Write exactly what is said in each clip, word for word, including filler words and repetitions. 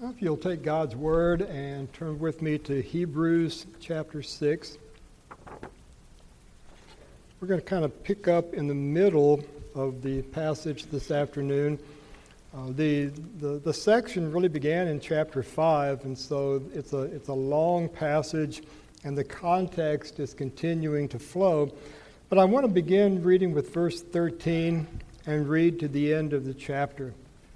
If you'll take God's Word and turn with me to Hebrews chapter six. We're going to kind of pick up in the middle of the passage this afternoon. Uh, the, the the section really began in chapter five, and so it's a it's a long passage, and the context is continuing to flow. But I want to begin reading with verse thirteen and read to the end of the chapter.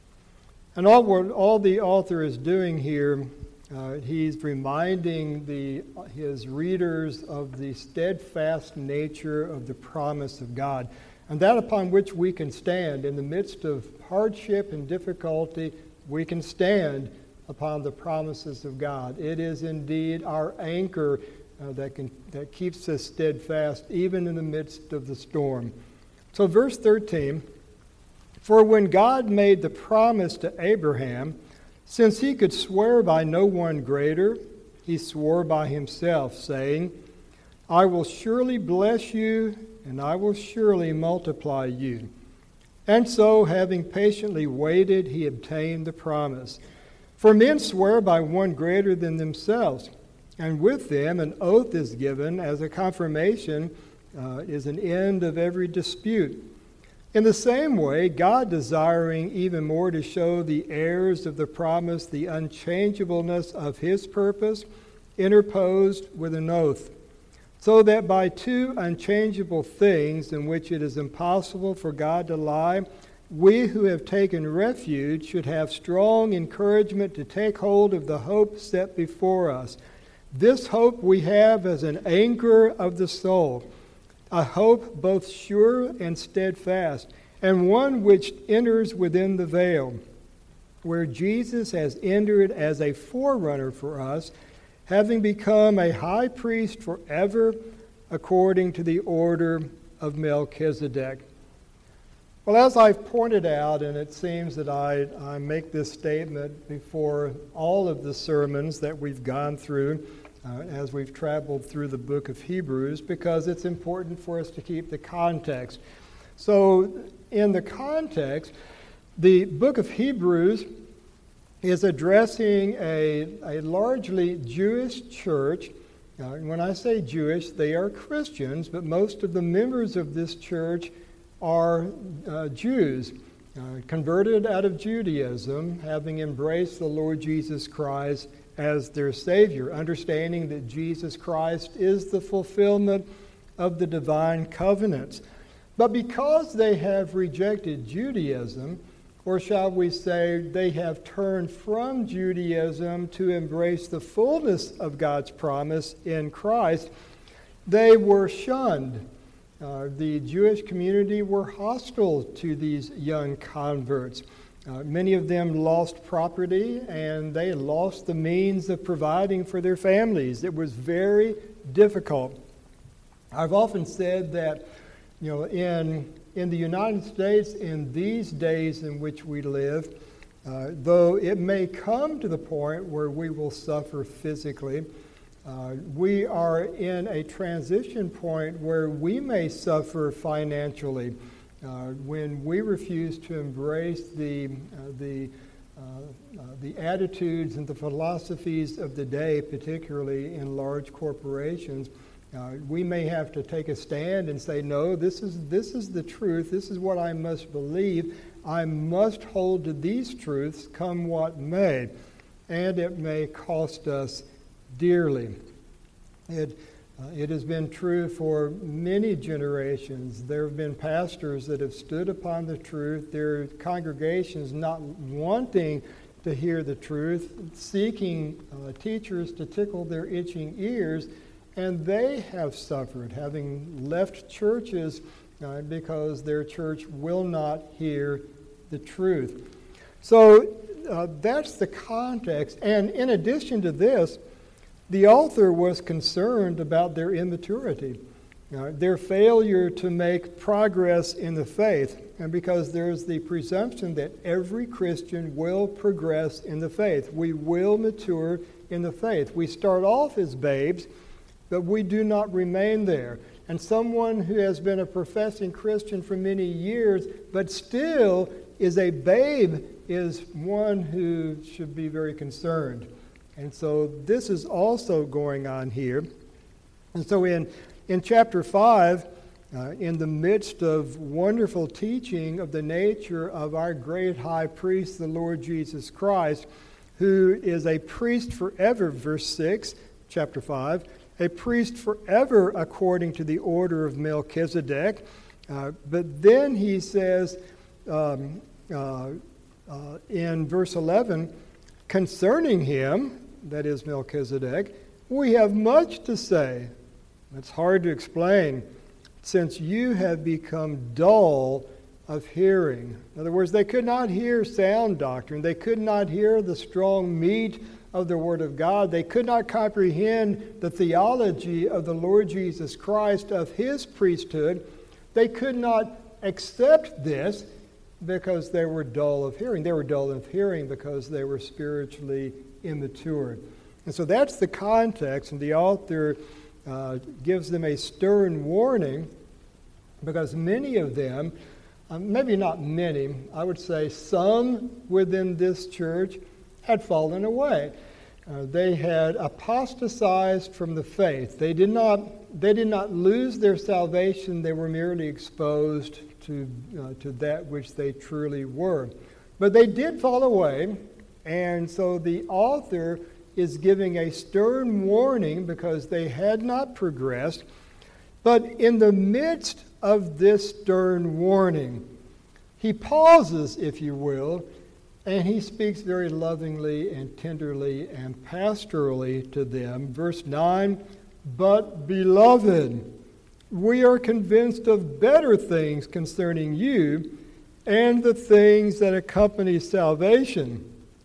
And all what all the author is doing here, uh, he's reminding the his readers of the steadfast nature of the promise of God, and that upon which we can stand in the midst of hardship and difficulty. We can stand upon the promises of God. It is indeed our anchor uh, that can that keeps us steadfast even in the midst of the storm. So, verse thirteen. For when God made the promise to Abraham, since he could swear by no one greater, he swore by himself, saying, I will surely bless you, and I will surely multiply you. And so, having patiently waited, he obtained the promise. For men swear by one greater than themselves, and with them an oath is given as a confirmation, uh, is an end of every dispute. In the same way, God, desiring even more to show the heirs of the promise the unchangeableness of his purpose, interposed with an oath, so that by two unchangeable things in which it is impossible for God to lie, we who have taken refuge should have strong encouragement to take hold of the hope set before us. This hope we have as an anchor of the soul, a hope both sure and steadfast, and one which enters within the veil, where Jesus has entered as a forerunner for us, having become a high priest forever, according to the order of Melchizedek. Well, as I've pointed out, and it seems that I, I make this statement before all of the sermons that we've gone through, Uh, as we've traveled through the book of Hebrews, because it's important for us to keep the context. So, in the context, the book of Hebrews is addressing a, a largely Jewish church. Uh, when I say Jewish, they are Christians, but most of the members of this church are uh, Jews, uh, converted out of Judaism, having embraced the Lord Jesus Christ as their Savior, understanding that Jesus Christ is the fulfillment of the divine covenants. But because they have rejected Judaism, or shall we say they have turned from Judaism to embrace the fullness of God's promise in Christ, they were shunned. Uh, the Jewish community were hostile to these young converts. Uh, many of them lost property, and they lost the means of providing for their families. It was very difficult. I've often said that, you know, in in the United States, in these days in which we live, uh, though it may come to the point where we will suffer physically, uh, we are in a transition point where we may suffer financially. Uh, when we refuse to embrace the uh, the uh, uh, the attitudes and the philosophies of the day, particularly in large corporations, uh, we may have to take a stand and say, no, this is this is the truth. This is what I must believe. I must hold to these truths, come what may, and it may cost us dearly. It. Uh, it has been true for many generations. There have been pastors that have stood upon the truth, their congregations not wanting to hear the truth, seeking uh, teachers to tickle their itching ears, and they have suffered, having left churches uh, because their church will not hear the truth. So uh, that's the context. And in addition to this, the author was concerned about their immaturity, uh, their failure to make progress in the faith, and because there's the presumption that every Christian will progress in the faith. We will mature in the faith. We start off as babes, but we do not remain there. And someone who has been a professing Christian for many years, but still is a babe is one who should be very concerned. And so this is also going on here. And so in, in chapter five, uh, in the midst of wonderful teaching of the nature of our great high priest, the Lord Jesus Christ, who is a priest forever, verse six, chapter five, a priest forever according to the order of Melchizedek. Uh, but then he says um, uh, uh, in verse eleven, concerning him, that is Melchizedek, we have much to say. It's hard to explain, since you have become dull of hearing. In other words, they could not hear sound doctrine. They could not hear the strong meat of the Word of God. They could not comprehend the theology of the Lord Jesus Christ, of His priesthood. They could not accept this because they were dull of hearing. They were dull of hearing because they were spiritually immature. And so that's the context, and the author uh, gives them a stern warning, because many of them, uh, maybe not many, I would say some within this church had fallen away. Uh, they had apostatized from the faith. They did not, they did not lose their salvation. They were merely exposed to, uh, to that which they truly were. But they did fall away, and so the author is giving a stern warning because they had not progressed. But in the midst of this stern warning, he pauses, if you will, and he speaks very lovingly and tenderly and pastorally to them. Verse nine, but beloved, we are convinced of better things concerning you and the things that accompany salvation,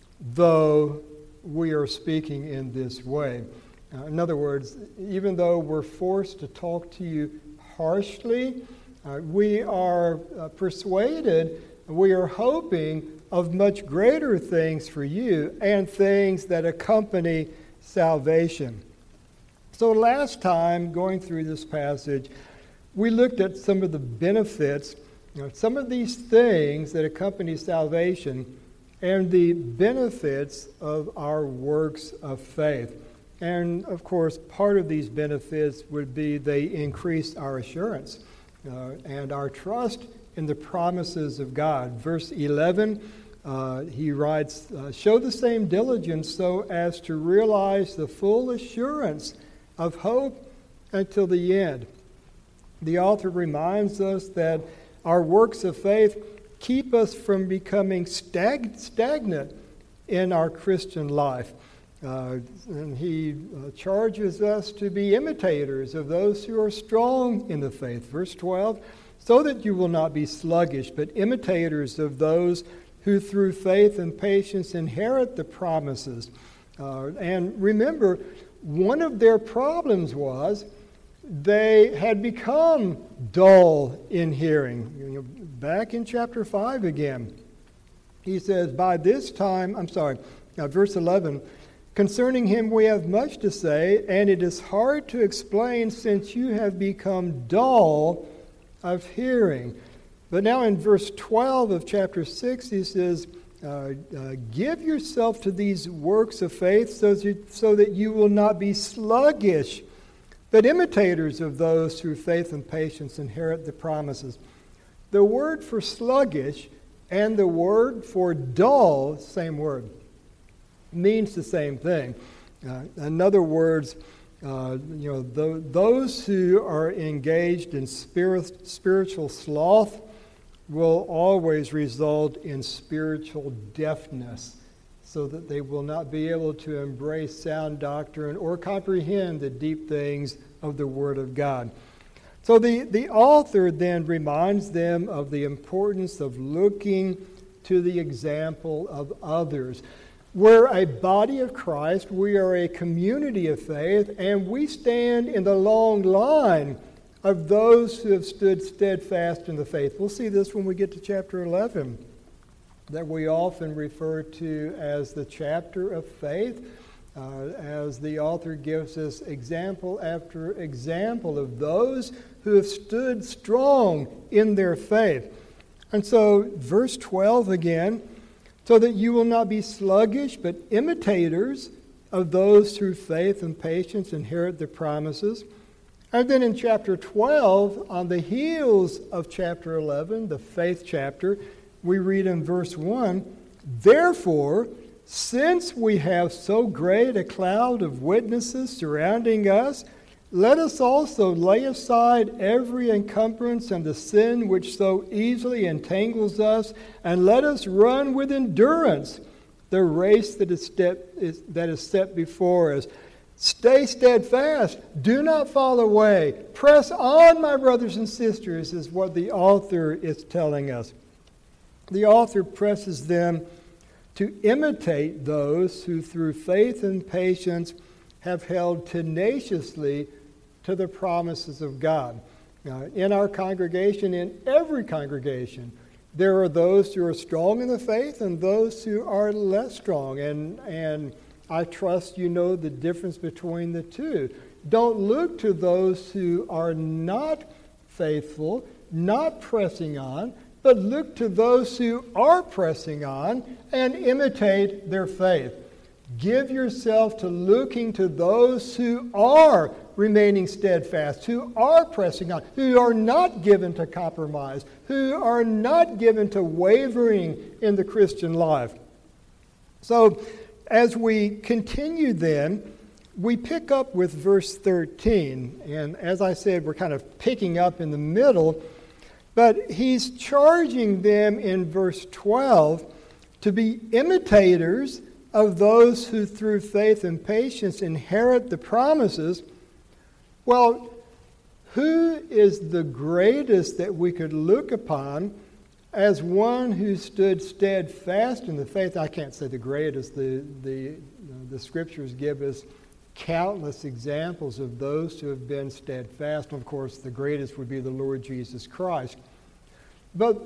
though we are speaking in this way. Uh, in other words, even though we're forced to talk to you harshly, uh, we are uh, persuaded, we are hoping of much greater things for you and things that accompany salvation. So last time, going through this passage, we looked at some of the benefits, you know, some of these things that accompany salvation, and the benefits of our works of faith. And of course, part of these benefits would be they increase our assurance uh, and our trust in the promises of God. Verse eleven, uh, he writes, uh, show the same diligence so as to realize the full assurance of hope until the end. The author reminds us that our works of faith keep us from becoming stag- stagnant in our Christian life. Uh, and he uh, charges us to be imitators of those who are strong in the faith. Verse twelve, so that you will not be sluggish, but imitators of those who through faith and patience inherit the promises. Uh, and remember, one of their problems was they had become dull in hearing. You know, back in chapter five again, he says, by this time, I'm sorry, now verse eleven, concerning him we have much to say, and it is hard to explain since you have become dull of hearing. But now in verse twelve of chapter six, he says, uh, uh, give yourself to these works of faith so that, you, so that you will not be sluggish, but imitators of those through faith and patience inherit the promises. The word for sluggish and the word for dull, same word, means the same thing. Uh, in other words, uh, you know, th- those who are engaged in spirit, spiritual sloth will always result in spiritual deafness, so that they will not be able to embrace sound doctrine or comprehend the deep things of the Word of God. So the, the author then reminds them of the importance of looking to the example of others. We're a body of Christ, we are a community of faith, and we stand in the long line of those who have stood steadfast in the faith. We'll see this when we get to chapter eleven, that we often refer to as the chapter of faith, uh, as the author gives us example after example of those who have stood strong in their faith. And so, verse twelve again, so that you will not be sluggish, but imitators of those through faith and patience inherit the promises. And then in chapter twelve, on the heels of chapter eleven, the faith chapter, we read in verse one, therefore, since we have so great a cloud of witnesses surrounding us, let us also lay aside every encumbrance and the sin which so easily entangles us, and let us run with endurance the race that is, step, is, that is set before us. Stay steadfast. Do not fall away. Press on, my brothers and sisters, is what the author is telling us. The author presses them to imitate those who through faith and patience have held tenaciously to the promises of God. Now, in our congregation, in every congregation, there are those who are strong in the faith and those who are less strong. And, and I trust you know the difference between the two. Don't look to those who are not faithful, not pressing on, but look to those who are pressing on and imitate their faith. Give yourself to looking to those who are remaining steadfast, who are pressing on, who are not given to compromise, who are not given to wavering in the Christian life. So as we continue then, we pick up with verse thirteen. And as I said, we're kind of picking up in the middle. But he's charging them in verse twelve to be imitators of those who through faith and patience inherit the promises. Well, who is the greatest that we could look upon as one who stood steadfast in the faith? I can't say the greatest. The, the, the scriptures give us countless examples of those who have been steadfast. Of course, the greatest would be the Lord Jesus Christ. But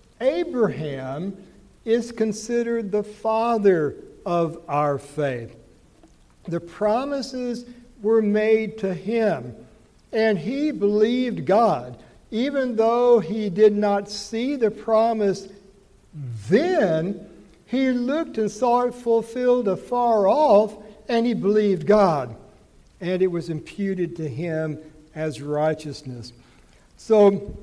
Abraham is considered the father of our faith. The promises were made to him, and he believed God. Even though he did not see the promise then, he looked and saw it fulfilled afar off, and he believed God. And it was imputed to him as righteousness. So,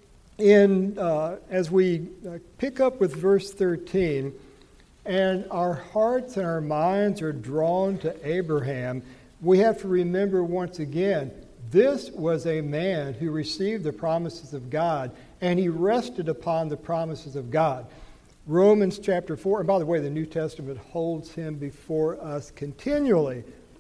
in uh, as we uh, pick up with verse thirteen, and our hearts and our minds are drawn to Abraham, we have to remember once again, this was a man who received the promises of God, and he rested upon the promises of God. Romans chapter four, and by the way, the New Testament holds him before us continually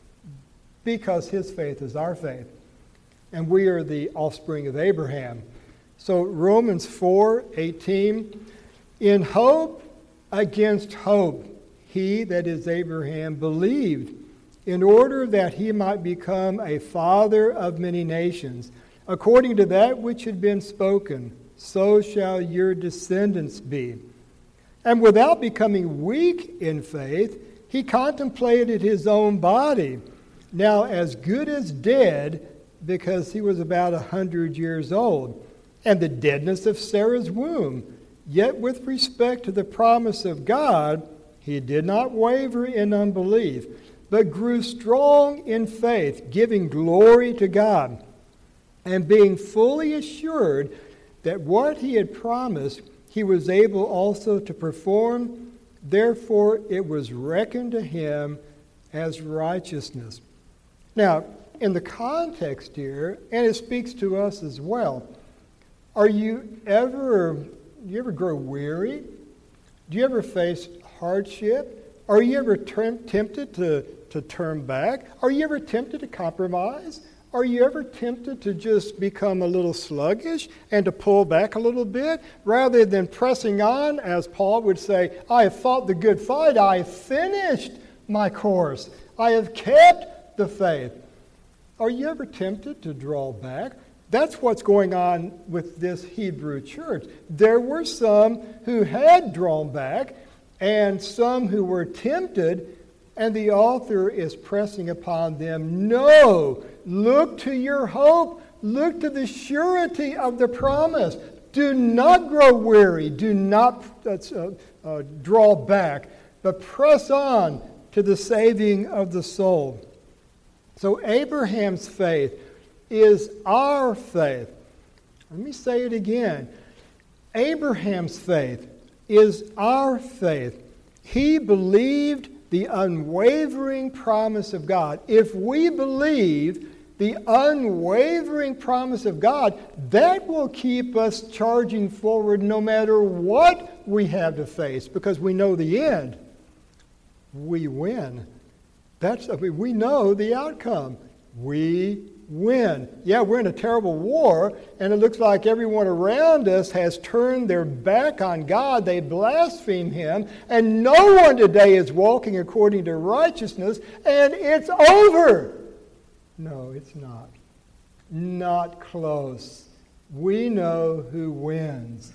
because his faith is our faith, and we are the offspring of Abraham. So Romans four eighteen, in hope against hope, he, that is Abraham, believed, in order that he might become a father of many nations, according to that which had been spoken, so shall your descendants be. And without becoming weak in faith, he contemplated his own body, now as good as dead, because he was about a hundred years old, and the deadness of Sarah's womb. Yet with respect to the promise of God, he did not waver in unbelief, but grew strong in faith, giving glory to God, and being fully assured that what he had promised he was able also to perform. Therefore it was reckoned to him as righteousness. Now, in the context here, and it speaks to us as well, are you ever, do you ever grow weary? Do you ever face hardship? Are you ever t- tempted to, to turn back? Are you ever tempted to compromise? Are you ever tempted to just become a little sluggish and to pull back a little bit rather than pressing on, as Paul would say, I have fought the good fight, I have finished my course, I have kept the faith. Are you ever tempted to draw back? That's what's going on with this Hebrew church. There were some who had drawn back and some who were tempted, and the author is pressing upon them, no, look to your hope. Look to the surety of the promise. Do not grow weary. Do not uh, uh, draw back, but press on to the saving of the soul. So Abraham's faith is our faith. Let me say it again. Abraham's faith is our faith. He believed the unwavering promise of God. If we believe the unwavering promise of God, that will keep us charging forward no matter what we have to face, because we know the end. We win. That's, I mean, we know the outcome. We win. Yeah, we're in a terrible war, and it looks like everyone around us has turned their back on God. They blaspheme Him, and no one today is walking according to righteousness, and it's over. No, it's not. Not close. We know who wins.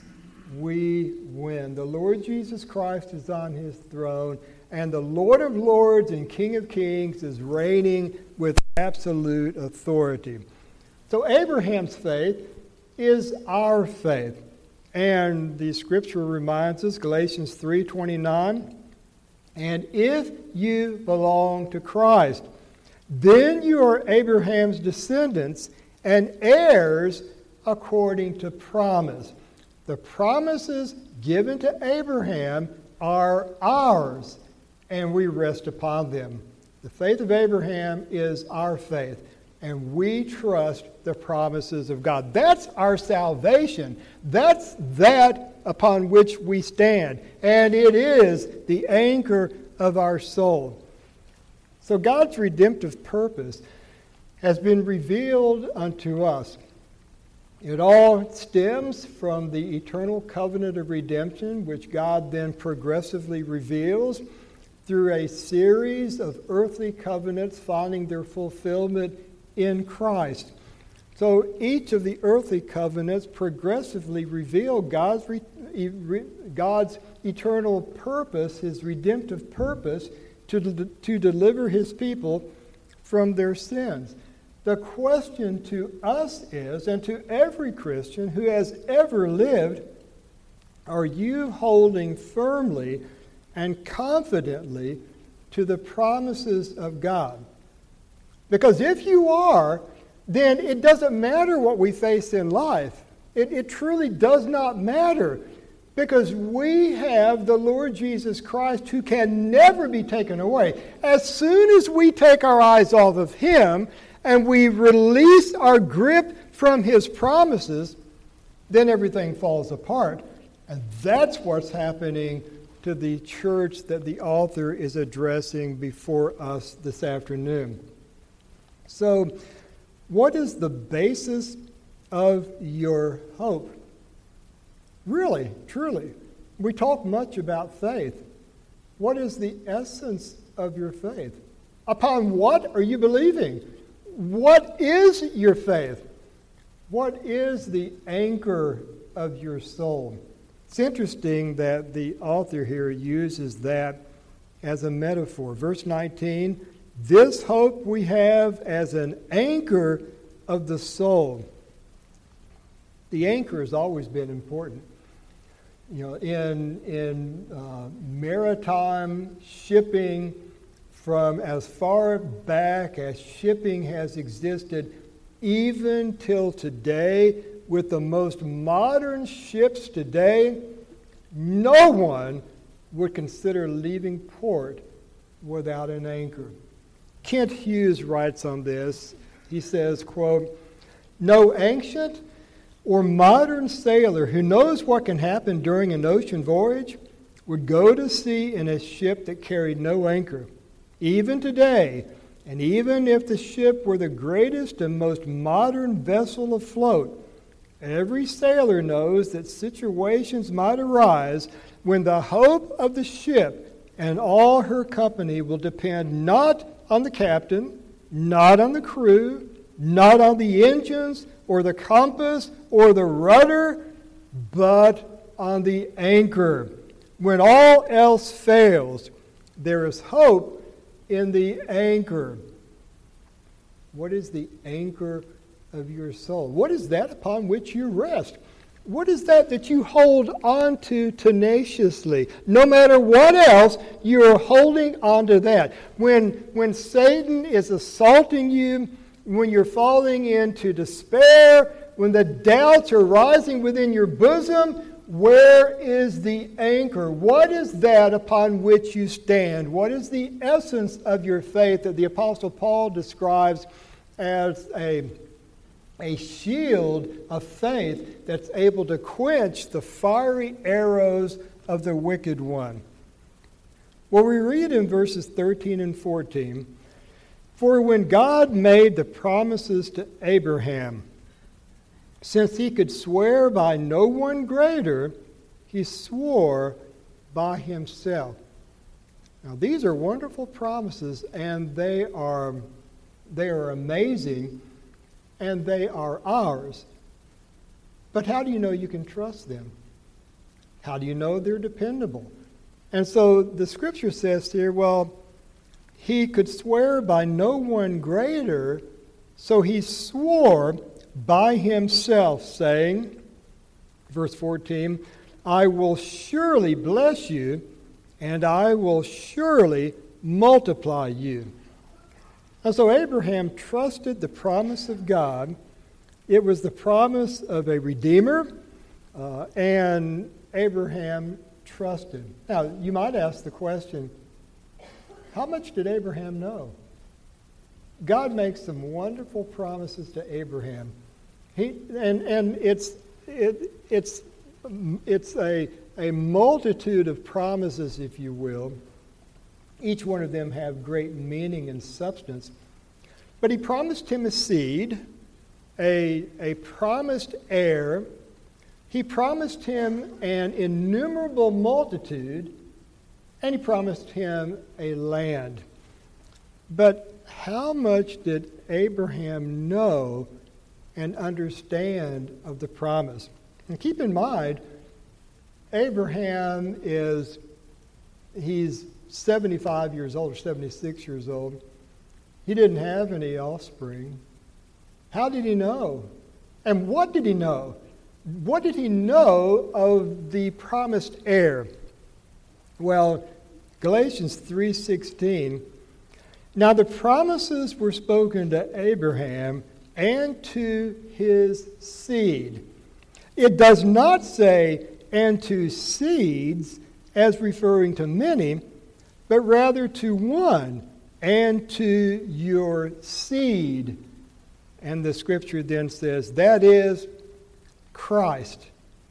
We win. The Lord Jesus Christ is on His throne, and the Lord of Lords and King of Kings is reigning with absolute authority. So Abraham's faith is our faith. And the scripture reminds us, Galatians three twenty-nine, and if you belong to Christ, then you are Abraham's descendants and heirs according to promise. The promises given to Abraham are ours, and we rest upon them. The faith of Abraham is our faith, and we trust the promises of God. That's our salvation. That's that upon which we stand, and it is the anchor of our soul. So God's redemptive purpose has been revealed unto us. It all stems from the eternal covenant of redemption, which God then progressively reveals through a series of earthly covenants finding their fulfillment in Christ. So each of the earthly covenants progressively reveal God's, re, re, God's eternal purpose, His redemptive purpose, to, to deliver His people from their sins. The question to us is, and to every Christian who has ever lived, are you holding firmly and confidently to the promises of God? Because if you are, then it doesn't matter what we face in life. It, it truly does not matter, because we have the Lord Jesus Christ, who can never be taken away. As soon as we take our eyes off of Him and we release our grip from His promises, then everything falls apart. And that's what's happening to the church that the author is addressing before us this afternoon. So, what is the basis of your hope? Really, truly. We talk much about faith. What is the essence of your faith? Upon what are you believing? What is your faith? What is the anchor of your soul? It's interesting that the author here uses that as a metaphor. Verse nineteen, this hope we have as an anchor of the soul. The anchor has always been important. You know, in, in uh, maritime shipping, from as far back as shipping has existed, even till today, with the most modern ships today, no one would consider leaving port without an anchor. Kent Hughes writes on this. He says, quote, "No ancient or modern sailor who knows what can happen during an ocean voyage would go to sea in a ship that carried no anchor. Even today, and even if the ship were the greatest and most modern vessel afloat, every sailor knows that situations might arise when the hope of the ship and all her company will depend not on the captain, not on the crew, not on the engines or the compass or the rudder, but on the anchor. When all else fails, there is hope in the anchor." What is the anchor of your soul? What is that upon which you rest? What is that that you hold on to tenaciously? No matter what else, you're holding on to that. When, when Satan is assaulting you, when you're falling into despair, when the doubts are rising within your bosom, where is the anchor? What is that upon which you stand? What is the essence of your faith that the Apostle Paul describes as a A shield of faith that's able to quench the fiery arrows of the wicked one? Well, we read in verses thirteen and fourteen, "For when God made the promises to Abraham, since he could swear by no one greater, he swore by himself." Now, these are wonderful promises, and they are, they are amazing, and they are ours. But how do you know you can trust them? How do you know they're dependable? And so the scripture says here, well, he could swear by no one greater, so he swore by himself, saying, verse fourteen, "I will surely bless you, and I will surely multiply you." And so Abraham trusted the promise of God. It was the promise of a Redeemer, uh, and Abraham trusted. Now, you might ask the question, how much did Abraham know? God makes some wonderful promises to Abraham. He, and and it's, it, it's, it's a, a multitude of promises, if you will. Each one of them have great meaning and substance. But he promised him a seed, a, a promised heir. He promised him an innumerable multitude, and he promised him a land. But how much did Abraham know and understand of the promise? And keep in mind, Abraham is, he's seventy-five years old or seventy-six years old. He didn't have any offspring. How did he know? And what did he know? What did he know of the promised heir? Well, Galatians three sixteen, "Now the promises were spoken to Abraham and to his seed." It does not say, "and to seeds," as referring to many, but rather to one, "and to your seed." And the scripture then says, that is Christ.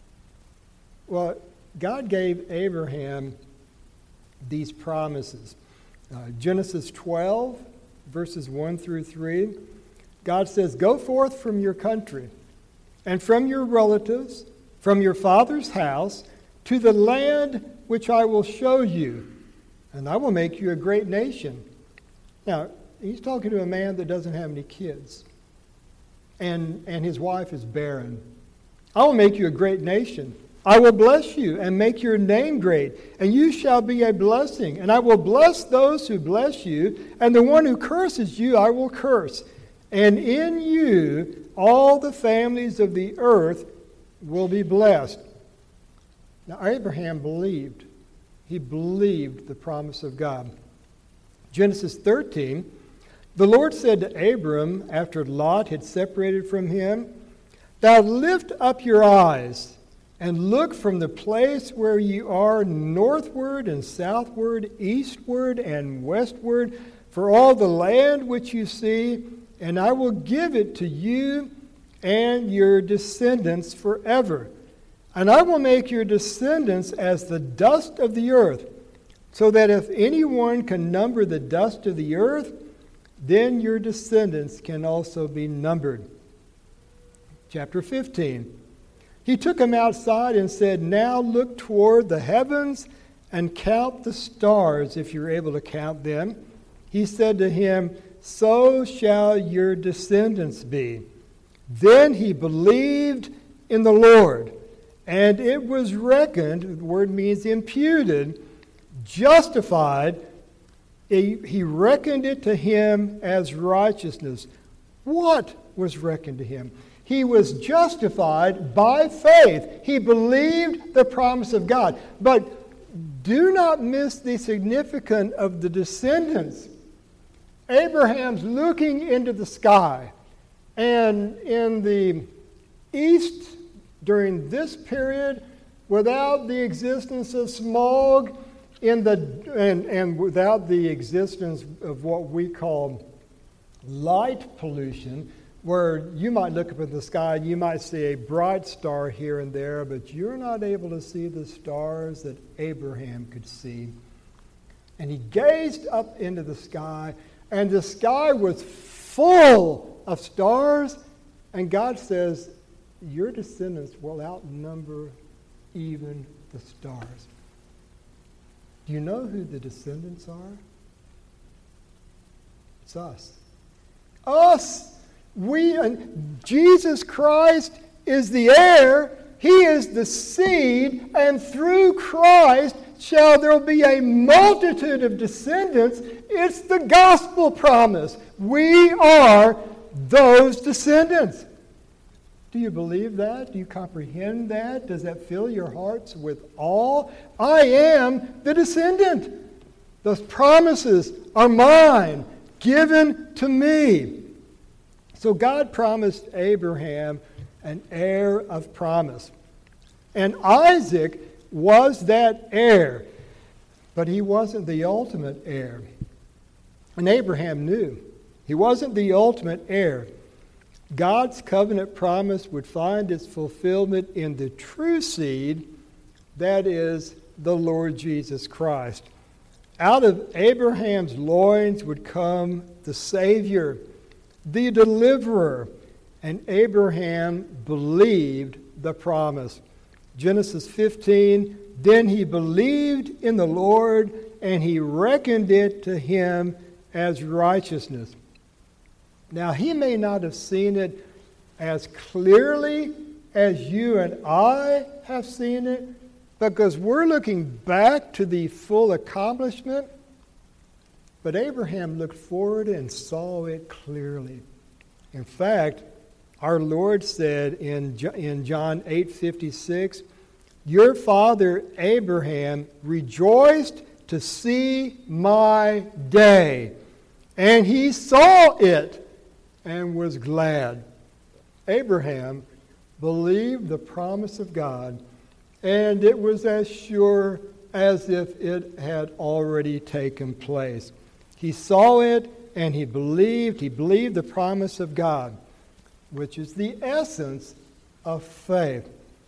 Well, God gave Abraham these promises. Uh, Genesis twelve, verses one through three, God says, "Go forth from your country and from your relatives, from your father's house, to the land which I will show you, and I will make you a great nation." Now, he's talking to a man that doesn't have any kids, and, and his wife is barren. "I will make you a great nation. I will bless you and make your name great, and you shall be a blessing. And I will bless those who bless you, and the one who curses you I will curse. And in you all the families of the earth will be blessed." Now, Abraham believed. He believed the promise of God. Genesis thirteen, "The Lord said to Abram, after Lot had separated from him, Thou lift up your eyes and look from the place where you are northward and southward, eastward and westward, for all the land which you see, and I will give it to you and your descendants forever. And I will make your descendants as the dust of the earth, so that if anyone can number the dust of the earth, then your descendants can also be numbered." Chapter fifteen. "He took him outside and said, Now look toward the heavens and count the stars, if you're able to count them. He said to him, So shall your descendants be. Then he believed in the Lord, and it was reckoned," the word means imputed, justified. He reckoned it to him as righteousness. What was reckoned to him? He was justified by faith. He believed the promise of God. But do not miss the significance of the descendants. Abraham's looking into the sky, and in the east during this period, without the existence of smog, in the and, and without the existence of what we call light pollution, where you might look up in the sky and you might see a bright star here and there, but you're not able to see the stars that Abraham could see. And he gazed up into the sky, and the sky was full of stars, and God says, your descendants will outnumber even the stars. Do you know who the descendants are? It's us. Us! We, and Jesus Christ is the heir. He is the seed, and through Christ shall there be a multitude of descendants. It's the gospel promise. We are those descendants. Do you believe that? Do you comprehend that? Does that fill your hearts with awe? I am the descendant. Those promises are mine, given to me. So God promised Abraham an heir of promise. And Isaac was that heir, but he wasn't the ultimate heir. And Abraham knew he wasn't the ultimate heir. God's covenant promise would find its fulfillment in the true seed, that is, the Lord Jesus Christ. Out of Abraham's loins would come the Savior, the deliverer, and Abraham believed the promise. Genesis fifteen, then he believed in the Lord, and he reckoned it to him as righteousness. Now, he may not have seen it as clearly as you and I have seen it, because we're looking back to the full accomplishment. But Abraham looked forward and saw it clearly. In fact, our Lord said in, in John eight fifty-six, your father Abraham rejoiced to see my day, and he saw it and was glad. Abraham believed the promise of God, and it was as sure as if it had already taken place. He saw it and he believed. He believed the promise of God, which is the essence of faith.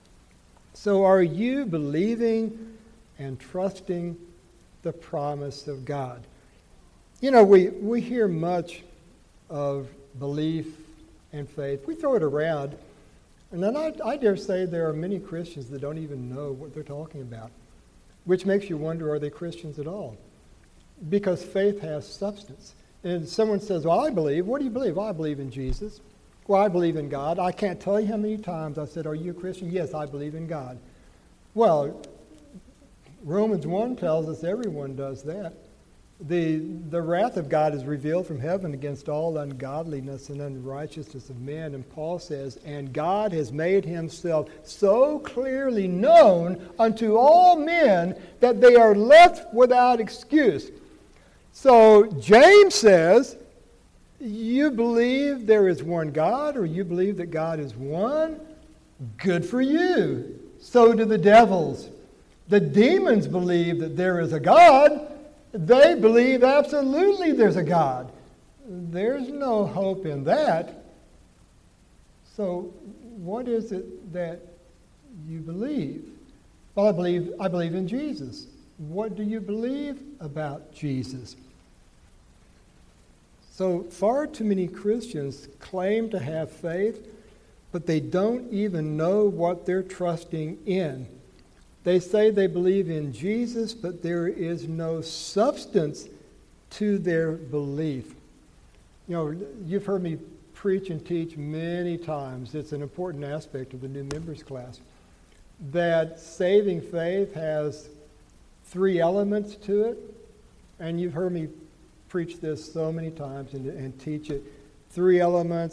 So are you believing and trusting the promise of God? You know, we, we hear much of belief and faith. We throw it around. And then I, I dare say there are many Christians that don't even know what they're talking about, which makes you wonder, are they Christians at all? Because faith has substance. And someone says, well, I believe. What do you believe? Well, I believe in Jesus. Well, I believe in God. I can't tell you how many times I said, are you a Christian? Yes, I believe in God. Well, Romans one tells us everyone does that. The, the wrath of God is revealed from heaven against all ungodliness and unrighteousness of men. And Paul says, and God has made himself so clearly known unto all men that they are left without excuse. So James says, you believe there is one God, or you believe that God is one? Good for you. So do the devils. The demons believe that there is a God. They believe absolutely there's a God. There's no hope in that. So what is it that you believe? Well, I believe I believe in Jesus. What do you believe about Jesus? So far too many Christians claim to have faith, but they don't even know what they're trusting in. They say they believe in Jesus, but there is no substance to their belief. You know, you've heard me preach and teach many times. It's an important aspect of the new members class, that saving faith has three elements to it. And you've heard me preach this so many times and, and teach it. Three elements.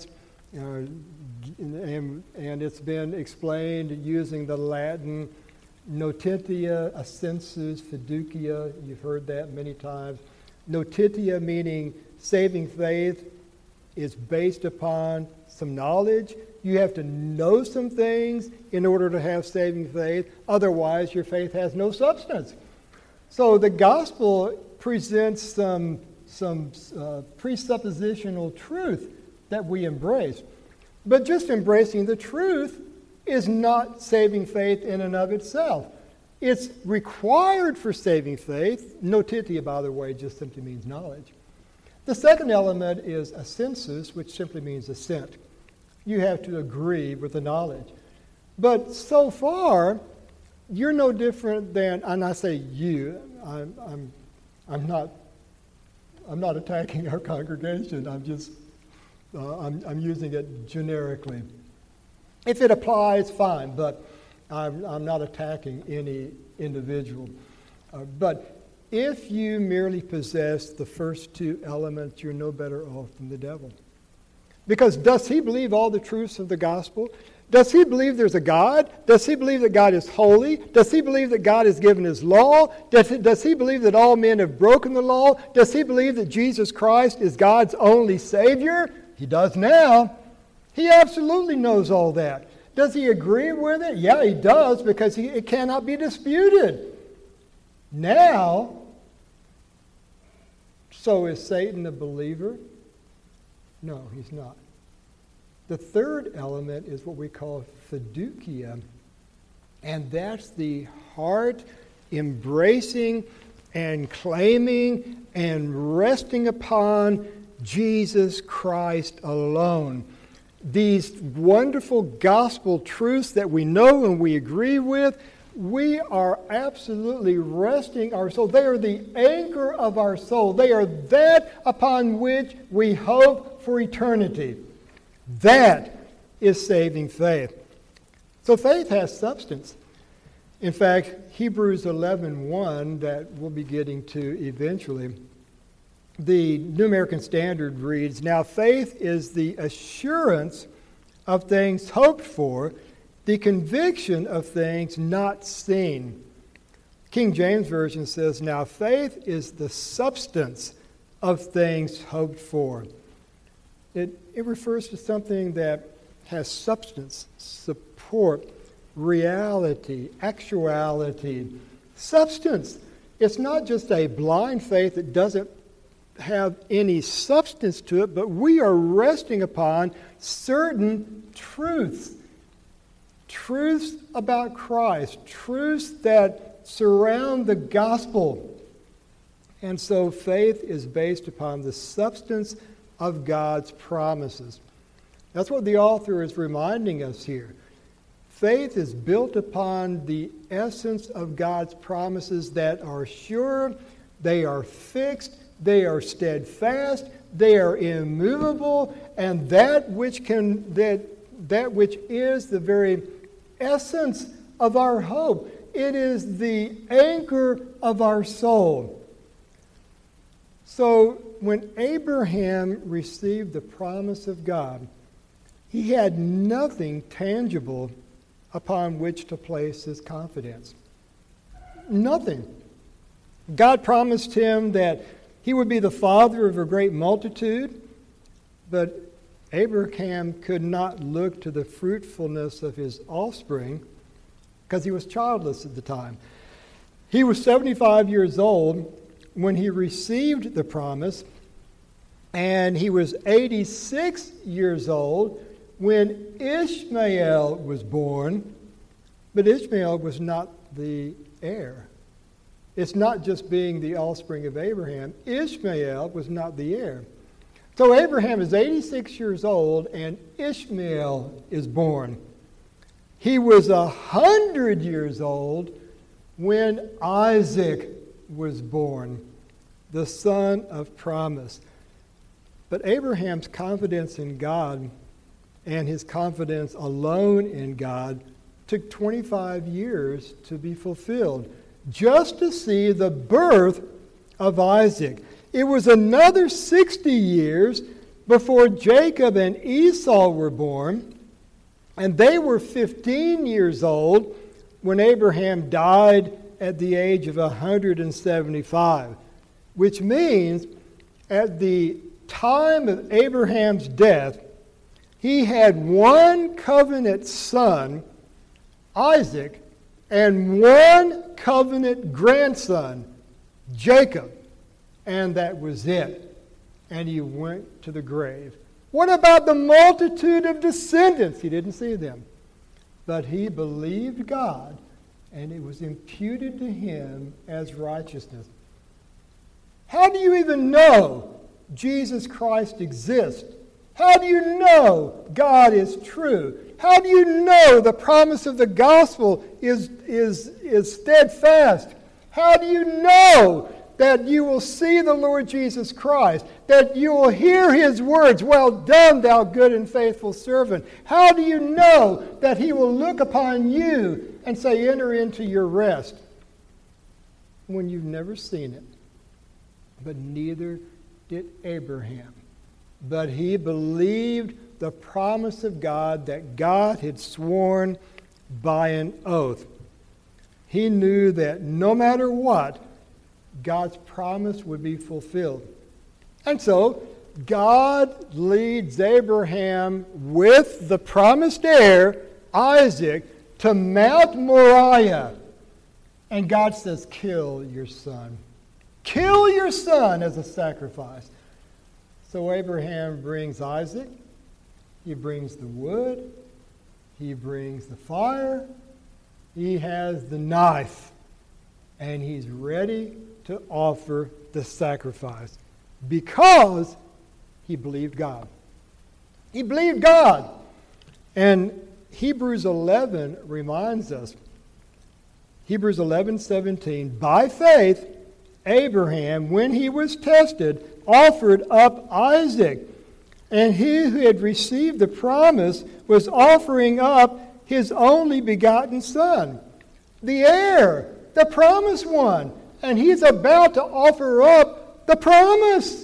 Uh, and, and it's been explained using the Latin notitia ascensus fiducia. You've heard that many times. Notitia meaning saving faith is based upon some knowledge. You have to know some things in order to have saving faith. Otherwise, your faith has no substance. So the gospel presents some, some uh, presuppositional truth that we embrace. But just embracing the truth is not saving faith in and of itself. It's required for saving faith. Notitia, by the way, just simply means knowledge. The second element is assensus, which simply means assent. You have to agree with the knowledge. But so far, you're no different than, and I say you, I'm, I'm, I'm not, I'm not attacking our congregation. I'm just, uh, I'm, I'm using it generically. If it applies, fine, but I'm, I'm not attacking any individual. Uh, but if you merely possess the first two elements, you're no better off than the devil. Because does he believe all the truths of the gospel? Does he believe there's a God? Does he believe that God is holy? Does he believe that God has given his law? Does he, does he believe that all men have broken the law? Does he believe that Jesus Christ is God's only Savior? He does now. He absolutely knows all that. Does he agree with it? Yeah, he does, because he, it cannot be disputed. Now, so is Satan a believer? No, he's not. The third element is what we call fiducia, and that's the heart embracing and claiming and resting upon Jesus Christ alone. These wonderful gospel truths that we know and we agree with, we are absolutely resting our soul. They are the anchor of our soul. They are that upon which we hope for eternity. That is saving faith. So faith has substance. In fact, Hebrews eleven one, that we'll be getting to eventually, the New American Standard reads, "Now faith is the assurance of things hoped for, the conviction of things not seen." King James Version says, "Now faith is the substance of things hoped for." It, it refers to something that has substance, support, reality, actuality. Substance. It's not just a blind faith that doesn't have any substance to it, but we are resting upon certain truths. Truths about Christ, truths that surround the gospel. And so faith is based upon the substance of God's promises. That's what the author is reminding us here. Faith is built upon the essence of God's promises that are sure, they are fixed, they are steadfast, they are immovable, and that which can that that which is the very essence of our hope. It is the anchor of our soul. So when Abraham received the promise of God, he had nothing tangible upon which to place his confidence. Nothing. God promised him that he would be the father of a great multitude, but Abraham could not look to the fruitfulness of his offspring because he was childless at the time. He was seventy-five years old when he received the promise, and he was eighty-six years old when Ishmael was born, but Ishmael was not the heir. It's not just being the offspring of Abraham. Ishmael was not the heir. So Abraham is eighty-six years old and Ishmael is born. He was one hundred years old when Isaac was born, the son of promise. But Abraham's confidence in God and his confidence alone in God took twenty-five years to be fulfilled, just to see the birth of Isaac. It was another sixty years before Jacob and Esau were born, and they were fifteen years old when Abraham died at the age of one hundred seventy-five, which means at the time of Abraham's death, he had one covenant son, Isaac, and one covenant grandson, Jacob. And that was it. And he went to the grave. What about the multitude of descendants? He didn't see them. But he believed God, and it was imputed to him as righteousness. How do you even know Jesus Christ exists? How do you know God is true? How do you know the promise of the gospel is, is, is steadfast? How do you know that you will see the Lord Jesus Christ, that you will hear his words, "Well done, thou good and faithful servant"? How do you know that he will look upon you and say, "Enter into your rest," when you've never seen it? But neither did Abraham. But he believed the promise of God that God had sworn by an oath. He knew that no matter what, God's promise would be fulfilled. And so, God leads Abraham with the promised heir, Isaac, to Mount Moriah. And God says, "Kill your son. Kill your son as a sacrifice." So Abraham brings Isaac. He brings the wood. He brings the fire. He has the knife. And he's ready to offer the sacrifice because he believed God. He believed God. And Hebrews eleven reminds us, Hebrews eleven seventeen, by faith, Abraham, when he was tested, offered up Isaac. And he who had received the promise was offering up his only begotten son, the heir, the promised one. And he's about to offer up the promise.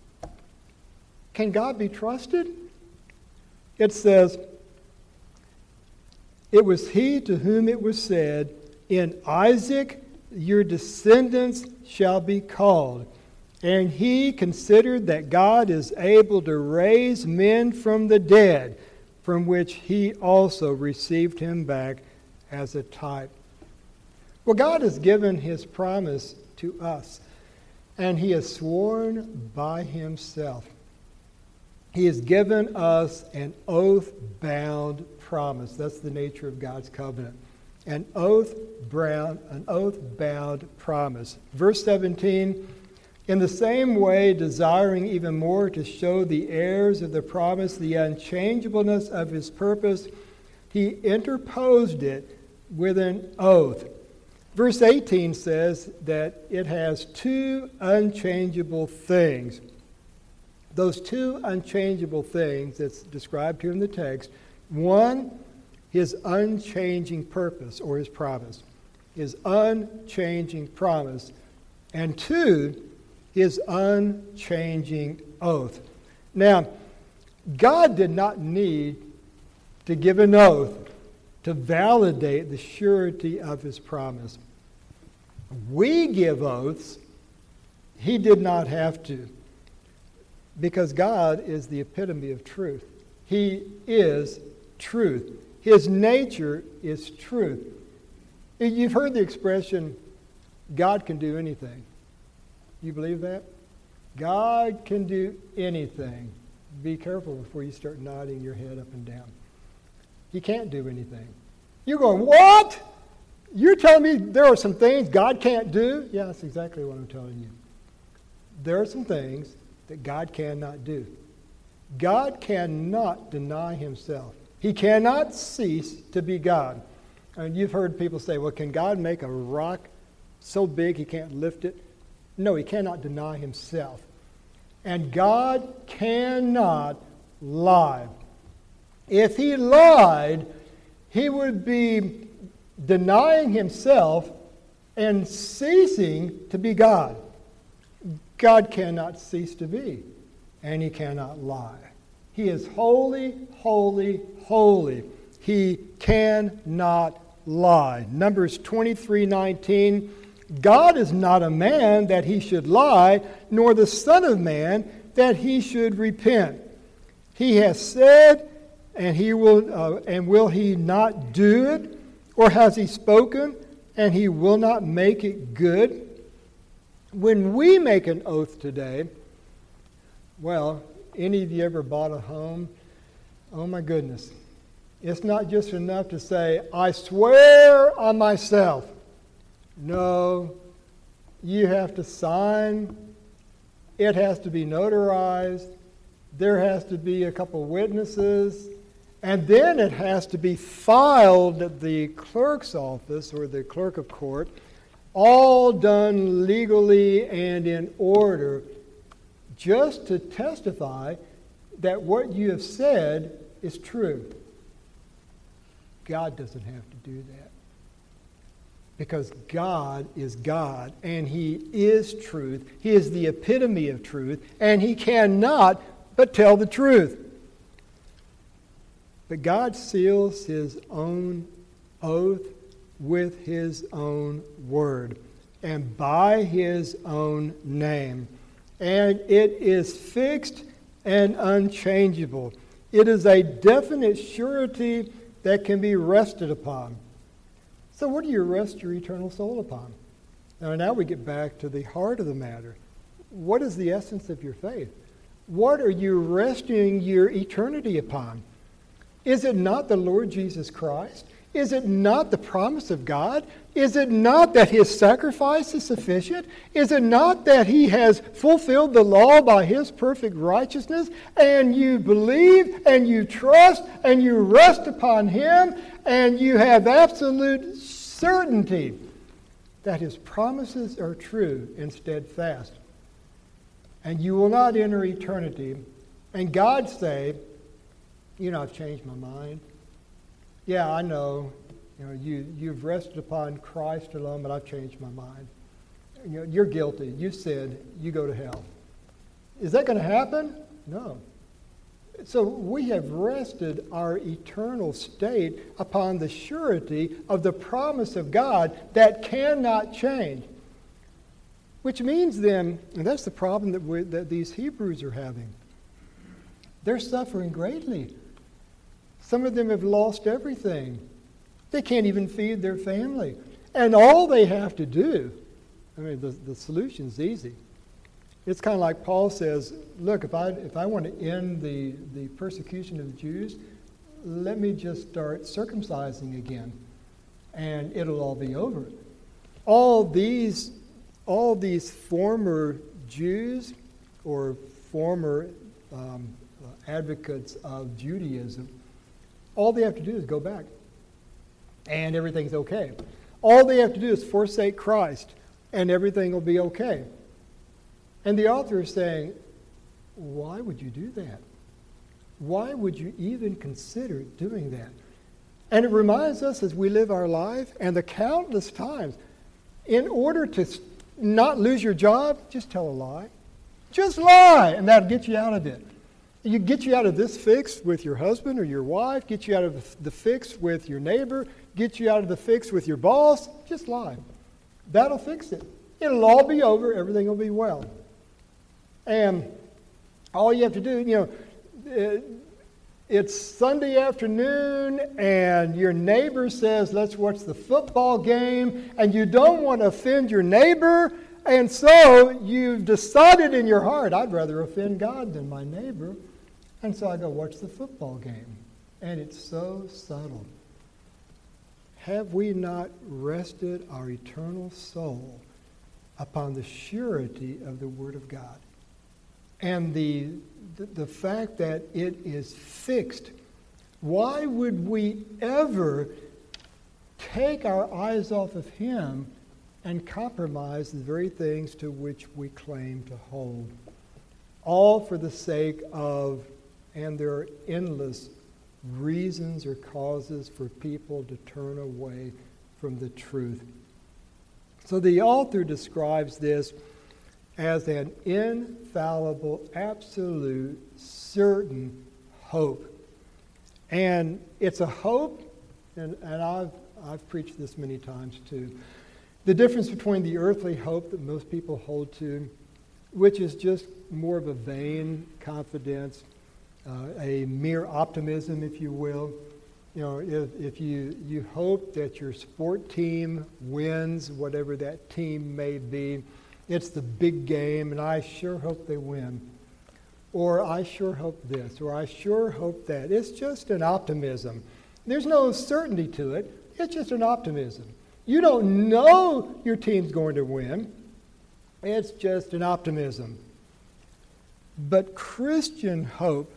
Can God be trusted? It says, "It was he to whom it was said, 'In Isaac your descendants shall be called.' And he considered that God is able to raise men from the dead, from which he also received him back as a type." Well, God has given his promise to us, and he has sworn by himself. He has given us an oath-bound promise. That's the nature of God's covenant. An oath-bound, an oath-bound promise. Verse seventeen, "In the same way, desiring even more to show the heirs of the promise the unchangeableness of his purpose, he interposed it with an oath." Verse eighteen says that it has two unchangeable things. Those two unchangeable things that's described here in the text, one, his unchanging purpose or his promise, his unchanging promise, and two, his unchanging oath. Now, God did not need to give an oath to validate the surety of his promise. We give oaths. He did not have to, because God is the epitome of truth. He is truth. His nature is truth. You've heard the expression, God can do anything. You believe that? God can do anything. Be careful before you start nodding your head up and down. He can't do anything. You're going, what? You're telling me there are some things God can't do? Yeah, that's exactly what I'm telling you. There are some things that God cannot do. God cannot deny himself. He cannot cease to be God. And you've heard people say, well, can God make a rock so big he can't lift it? No, he cannot deny himself. And God cannot lie. If he lied, he would be denying himself and ceasing to be God. God cannot cease to be. and he cannot lie. He is holy, holy, holy. He cannot lie. Numbers twenty-three nineteen, God is not a man that he should lie, nor the Son of Man that he should repent. He has said, and he will, uh, and will he not do it? Or has he spoken, and he will not make it good? When we make an oath today, well, any of you ever bought a home? Oh my goodness. It's not just enough to say, I swear on myself. No, you have to sign. It has to be notarized. There has to be a couple witnesses. And then it has to be filed at the clerk's office or the clerk of court, all done legally and in order, just to testify that what you have said is true. God doesn't have to do that. Because God is God, and he is truth. He is the epitome of truth, and he cannot but tell the truth. But God seals his own oath with his own word and by his own name. And it is fixed and unchangeable. It is a definite surety that can be rested upon. So what do you rest your eternal soul upon? Now, now we get back to the heart of the matter. What is the essence of your faith? What are you resting your eternity upon? Is it not the Lord Jesus Christ? Is it not the promise of God? Is it not that his sacrifice is sufficient? Is it not that he has fulfilled the law by his perfect righteousness? And you believe and you trust and you rest upon him and you have absolute certainty that his promises are true and steadfast. And you will not enter eternity. And God say, you know, I've changed my mind. Yeah, I know. You know, you, you've rested upon Christ alone, but I've changed my mind. You know, you're guilty. You said you go to hell. Is that going to happen? No. So we have rested our eternal state upon the surety of the promise of God that cannot change. Which means then, and that's the problem that, we, that these Hebrews are having. They're suffering greatly. Some of them have lost everything. They can't even feed their family. And all they have to do, I mean, the, the solution's easy. It's kind of like Paul says, look, if I if I want to end the, the persecution of the Jews, let me just start circumcising again, and it'll all be over. All these, all these former Jews or former um, advocates of Judaism, all they have to do is go back, and everything's okay. All they have to do is forsake Christ, and everything will be okay. And the author is saying, why would you do that? Why would you even consider doing that? And it reminds us as we live our life, and the countless times, in order to not lose your job, just tell a lie. Just lie, and that'll get you out of it. You get you out of this fix with your husband or your wife, get you out of the fix with your neighbor, get you out of the fix with your boss, just lie. That'll fix it. It'll all be over, everything will be well. And all you have to do, you know, it, it's Sunday afternoon and your neighbor says, let's watch the football game, and you don't want to offend your neighbor, and so you've decided in your heart, I'd rather offend God than my neighbor, and so I go watch the football game. And it's so subtle. Have we not rested our eternal soul upon the surety of the Word of God? And the, the, the fact that it is fixed. Why would we ever take our eyes off of Him and compromise the very things to which we claim to hold? All for the sake of, and there are endless reasons or causes for people to turn away from the truth. So the author describes this as an infallible, absolute, certain hope. And it's a hope, and, and I've, I've preached this many times too, the difference between the earthly hope that most people hold to, which is just more of a vain confidence, uh, a mere optimism, if you will. You know, if, if you, you hope that your sport team wins, whatever that team may be, it's the big game, and I sure hope they win. Or I sure hope this, or I sure hope that. It's just an optimism. There's no certainty to it. It's just an optimism. You don't know your team's going to win. It's just an optimism. But Christian hope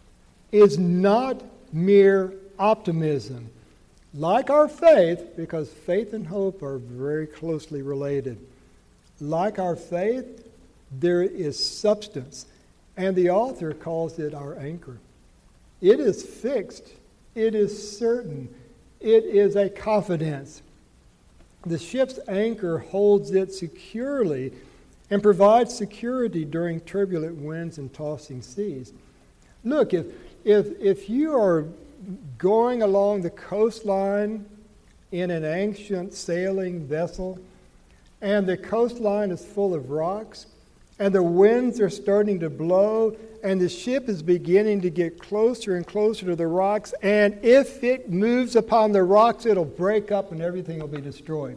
is not mere optimism. Like our faith, because faith and hope are very closely related. Like our faith, there is substance. And the author calls it our anchor. It is fixed. It is certain. It is a confidence. The ship's anchor holds it securely and provides security during turbulent winds and tossing seas. Look, if, if, if you are going along the coastline in an ancient sailing vessel, and the coastline is full of rocks, and the winds are starting to blow, and the ship is beginning to get closer and closer to the rocks, and if it moves upon the rocks, it'll break up and everything will be destroyed.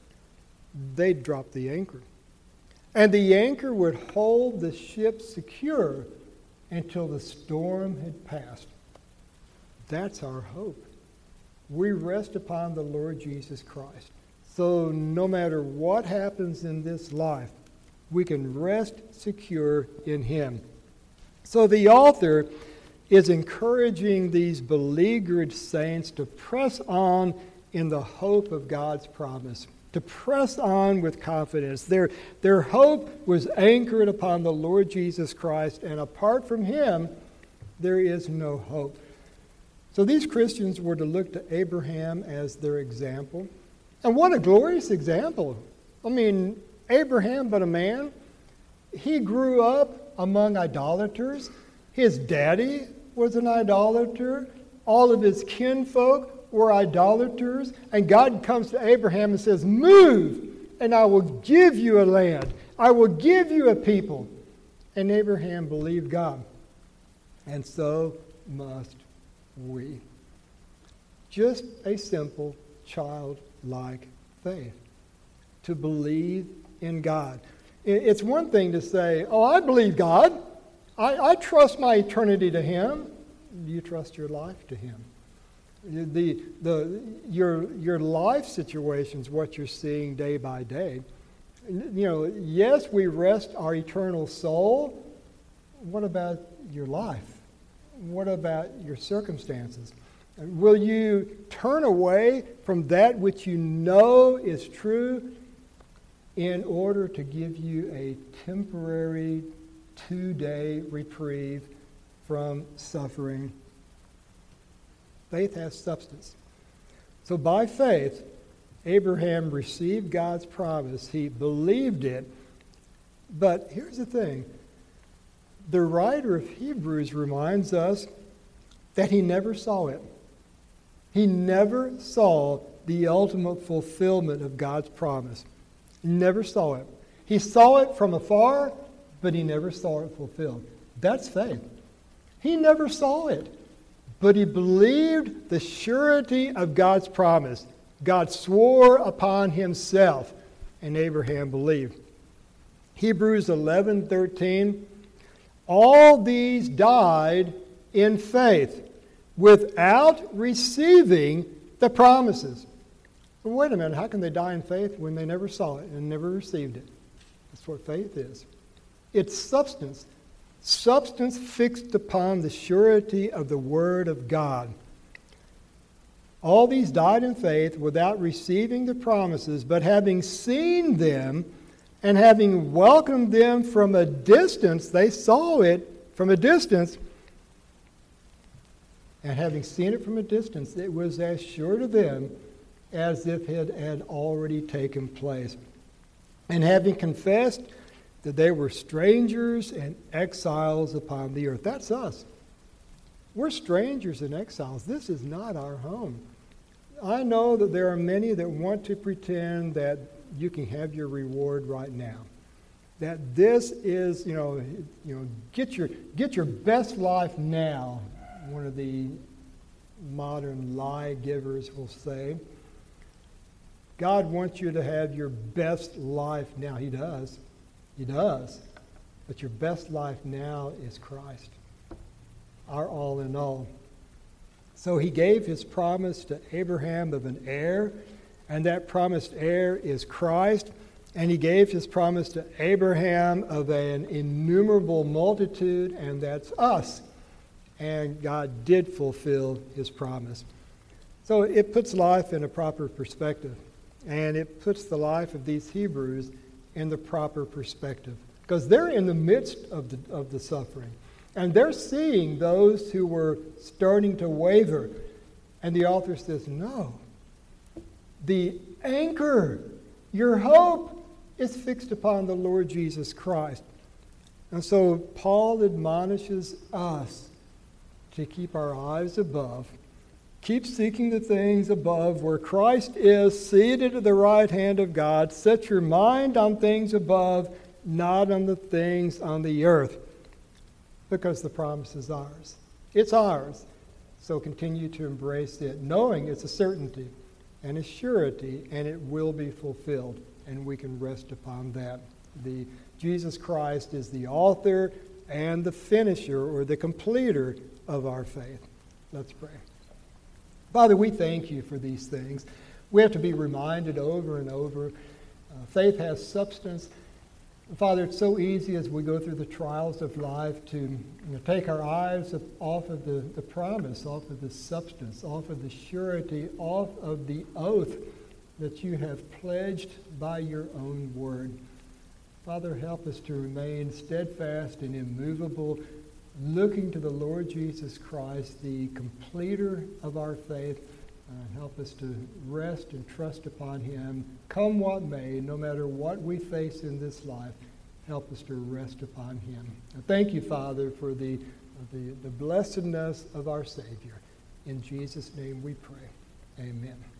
They'd drop the anchor. And the anchor would hold the ship secure until the storm had passed. That's our hope. We rest upon the Lord Jesus Christ. So no matter what happens in this life, we can rest secure in Him. So the author is encouraging these beleaguered saints to press on in the hope of God's promise, to press on with confidence. Their, their hope was anchored upon the Lord Jesus Christ, and apart from Him, there is no hope. So these Christians were to look to Abraham as their example. And what a glorious example. I mean, Abraham, but a man, he grew up among idolaters. His daddy was an idolater. All of his kinfolk were idolaters. And God comes to Abraham and says, move, and I will give you a land. I will give you a people. And Abraham believed God. And so must we. Just a simple childlike faith. To believe in God. It's one thing to say, oh, I believe God. I, I trust my eternity to Him. Do you trust your life to Him? The, the, your, your life situation is what you're seeing day by day. You know, yes, we rest our eternal soul. What about your life? What about your circumstances? Will you turn away from that which you know is true in order to give you a temporary two-day reprieve from suffering? Faith has substance. So by faith, Abraham received God's promise. He believed it. But here's the thing. The writer of Hebrews reminds us that he never saw it. He never saw the ultimate fulfillment of God's promise. He never saw it. He saw it from afar, but he never saw it fulfilled. That's faith. He never saw it, but he believed the surety of God's promise. God swore upon himself, and Abraham believed. Hebrews eleven thirteen, all these died in faith without receiving the promises. Well, wait a minute, how can they die in faith when they never saw it and never received it? That's what faith is. It's substance. Substance fixed upon the surety of the Word of God. All these died in faith without receiving the promises, but having seen them and having welcomed them from a distance, they saw it from a distance, and having seen it from a distance, it was as sure to them as if it had already taken place. And having confessed that they were strangers and exiles upon the earth. That's us. We're strangers and exiles. This is not our home. I know that there are many that want to pretend that you can have your reward right now. That this is, you know, you know, get your get your best life now, one of the modern lie givers will say. God wants you to have your best life now. He does. He does. But your best life now is Christ, our all in all. So he gave his promise to Abraham of an heir, and that promised heir is Christ. And he gave his promise to Abraham of an innumerable multitude, and that's us. And God did fulfill his promise. So it puts life in a proper perspective. And it puts the life of these Hebrews in the proper perspective. Because they're in the midst of the, of the suffering. And they're seeing those who were starting to waver. And the author says, no. The anchor, your hope, is fixed upon the Lord Jesus Christ. And so Paul admonishes us to keep our eyes above. Keep seeking the things above where Christ is seated at the right hand of God. Set your mind on things above, not on the things on the earth. Because the promise is ours. It's ours. So continue to embrace it, knowing it's a certainty and a surety, and it will be fulfilled. And we can rest upon that. The Jesus Christ is the author and the finisher or the completer of our faith. Let's pray. Father, we thank you for these things. We have to be reminded over and over. Uh, faith has substance. Father, it's so easy as we go through the trials of life to you know, take our eyes off of the, the promise, off of the substance, off of the surety, off of the oath that you have pledged by your own word. Father, help us to remain steadfast and immovable, looking to the Lord Jesus Christ, the completer of our faith. Uh, help us to rest and trust upon him. Come what may, no matter what we face in this life, help us to rest upon him. And thank you, Father, for the, the, the blessedness of our Savior. In Jesus' name we pray. Amen.